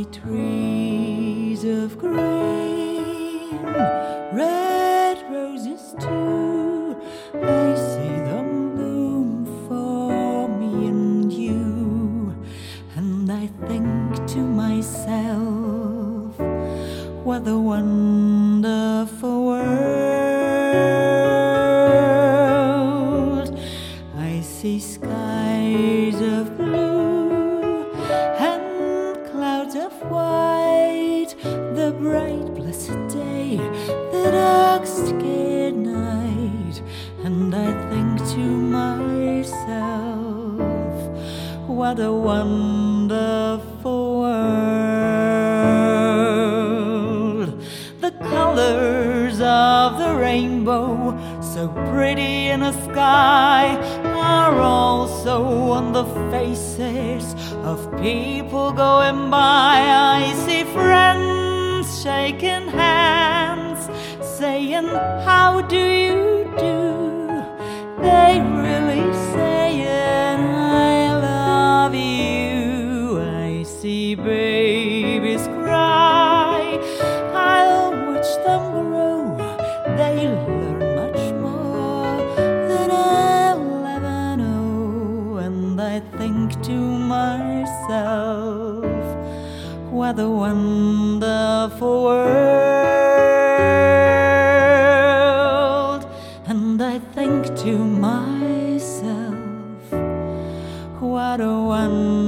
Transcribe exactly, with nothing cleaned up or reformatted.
see trees of green, red roses too. I see them bloom for me and you. And I think to myself, what a wonderful world. I see skies of blue and clouds of white, the bright blessed day, the dark scared night. And I think to myself, what a wonderful world. The colors of the rainbow, so pretty in the sky, are also on the faces of people going by. I see friends shaking hands, saying, how do you do? They really saying, I love you. I see babies cry, I'll watch them grow. They learn much more than I'll ever know. And I think to myself, what a wonderful world. And I think to myself, what a wonderful